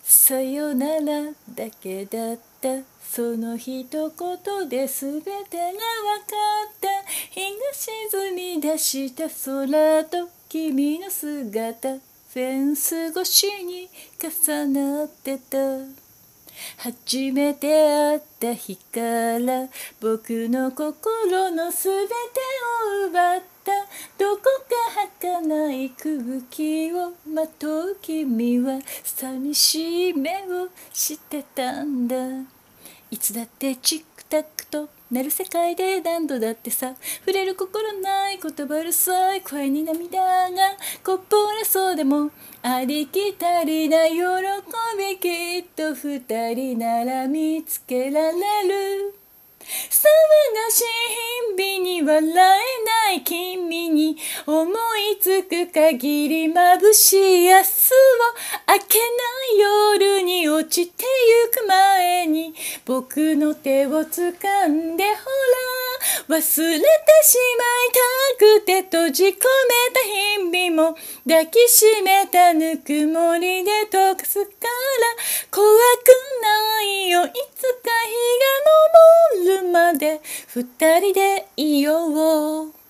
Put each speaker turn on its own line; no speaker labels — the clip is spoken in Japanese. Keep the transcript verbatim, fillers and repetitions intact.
さよならだけだった。その一言で全てが分かった。日が沈み出した空と君の姿、フェンス越しに重なってた。初めて会った日から僕の心のすべてを奪った。どこか儚い空気をまとう君は寂しい目をしてたんだ。いつだってチックタックとなる世界で何度だってさ、触れる心ない言葉うるさい声に涙がこぼれそうでも、ありきたりな喜びきっと二人なら見つけられる。騒がしい日々に笑えない君に思いつく限り眩しい明日を明けない夜に落ちてゆく前に僕の手を掴んでほら、忘れてしまいたくて閉じ込めた日々も抱きしめたぬくもりで溶かすから怖くないよ、いつか日が昇るまで二人でいよう。